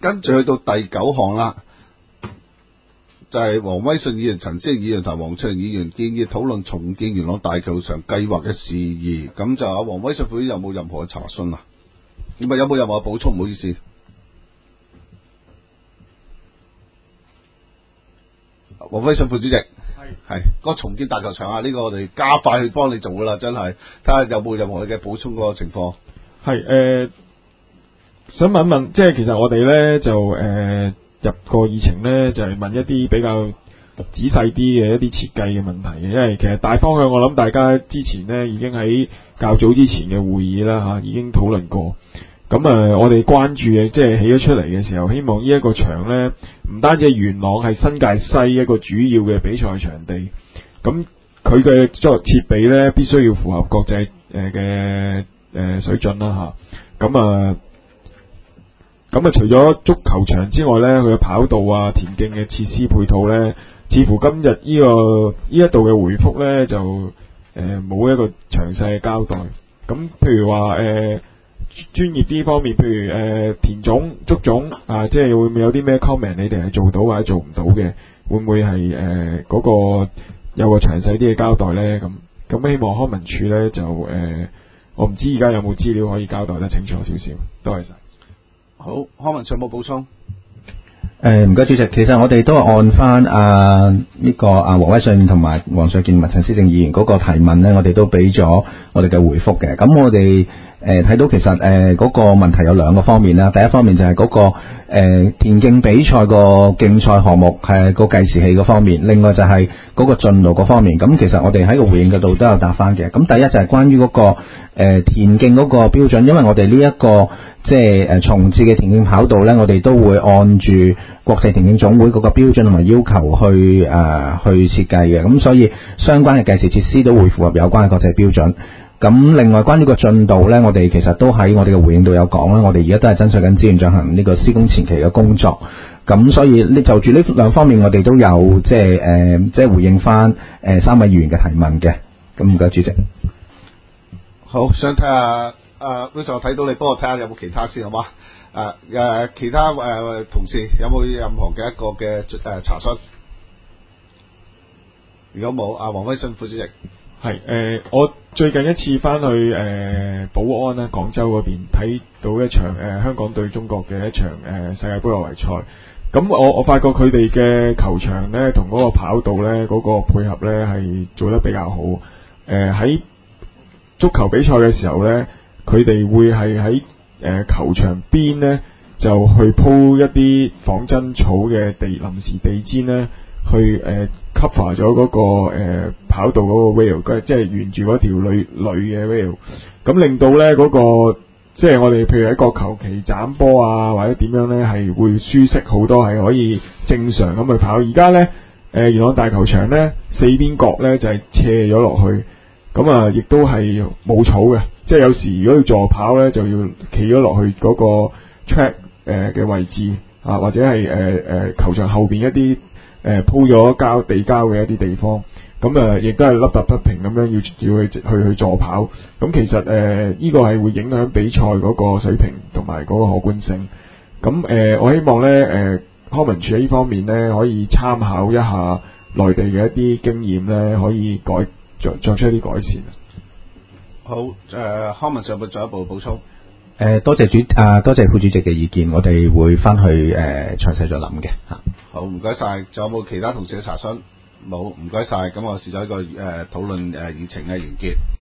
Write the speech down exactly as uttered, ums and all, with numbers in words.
跟住去到第九項啦，就係、是、黃威信議員、陳思議員同黃翠玲議員建議討論重建元朗大球場計劃嘅事宜。咁就阿黃威信副主席有冇任何嘅查詢啊？唔係有冇任何嘅補充？唔好意思，黃威信副主席係係嗰個重建大球場啊！呢、這個我哋加快去幫你做噶啦，真係睇下有冇任何嘅補充嗰個情況。 係誒、呃，想問一問，即係其實我哋咧就誒、呃、入個議程咧，就係、是、問一啲比較仔細啲嘅一啲設計嘅問題嘅，因為其實大方向我諗大家之前咧已經喺較早之前嘅會議啦嚇、啊，已經討論過。咁啊、呃，我哋關注嘅即係起咗出嚟嘅時候，希望呢一個場咧，唔單止係元朗，係新界西一個主要嘅比賽場地。咁佢嘅作設備咧，必須要符合國際誒嘅誒水準啦嚇。咁啊，咁啊，除咗足球場之外咧，佢嘅跑道啊、田徑嘅設施配套咧，似乎今日呢、這個呢一度嘅回覆咧，就誒冇、呃、一個詳細嘅交代。咁譬如話誒。呃專業啲方面，譬如誒、呃、田總、足總啊，即係會唔會有啲咩 comment？你哋係做到或者做唔到嘅，會唔會係誒嗰個有個詳細啲嘅交代咧？咁咁希望康文署咧就誒、呃，我唔知而家有冇資料可以交代得清楚少少。多謝晒。 好，康文署有冇補充？ 誒唔該，主席，其實我哋都係按翻啊呢、這個啊黃威信同埋黃瑞健同埋陳思正議員嗰個提問咧，我哋都俾咗我哋嘅回覆嘅。咁我哋誒睇到其實誒嗰、呃那個問題有兩個方面啦。第一方面就係嗰、那個誒、呃、田徑比賽個競賽項目係個計時器嗰方面，另外就係嗰個進路嗰方面。咁其實我哋喺個回應嗰度都有答翻嘅。咁第一就係關於嗰、那個誒、呃、田徑嗰個標準，因為我哋呢一個即係誒重置嘅田徑跑道咧，我哋都會按住國際田徑總會嗰個標準同埋要求去誒、呃、去設計嘅，咁所以相關嘅計時設施都會符合有關嘅國際標準。咁另外關於個進度咧，我哋其實都喺我哋嘅回應度有講啦，我哋而家都係爭取緊資源進行呢個施工前期嘅工作。咁所以你就住呢兩方面，我哋都有即係誒即係回應翻誒、呃、三位議員嘅提問嘅。咁唔該主席。 好，想睇下誒，嗰時候睇到你，幫我睇下有冇其他先好嗎？誒、啊、誒，其他誒、呃、同事有冇任何嘅一個嘅誒、呃、查詢？如果冇，阿黃威信副主席係誒、呃，我最近一次翻去誒、呃、寶安啦，廣州嗰邊睇到一場誒、呃、香港對中國嘅一場誒、呃、世界盃外圍賽。咁我我發覺佢哋嘅球場咧，同嗰個跑道咧，嗰、那個配合咧係做得比較好。誒、呃、喺足球比賽嘅時候咧，佢哋會係喺誒球場邊咧，就去鋪一啲仿真草嘅地臨時地氈咧，去誒、呃、cover 咗嗰、那個誒、呃、跑道嗰個 rail，即係沿住嗰條鋁鋁嘅 rail，咁令到咧嗰、那個即係我哋譬如喺個球旗斬波啊，或者點樣咧，係會舒適好多，係可以正常咁去跑。而家咧誒元朗大球場咧四邊角咧就係、是、斜咗落去，咁啊亦都係冇草嘅。即係有時如果要助跑咧，就要企咗落去嗰個 track 誒嘅位置啊，或者係誒誒球場後邊一啲誒鋪咗膠地膠嘅一啲地方，咁啊亦都係凹凸不平咁樣要要去去去助跑。咁其實誒呢、呃這個係會影響比賽嗰個水平同埋嗰個可觀性。咁誒、呃、我希望咧誒、呃、康文署喺呢方面咧可以參考一下內地嘅一啲經驗咧，可以改作作出一啲改善。 好，誒、呃，康文署有冇進一步補充？ 誒、呃，多謝主啊，多謝副主席嘅意見，我哋會翻去誒詳細再諗嘅嚇。 好，唔該晒。仲有冇其他同事嘅查詢？冇，唔該晒。咁我試咗一個誒討論誒議程嘅完結。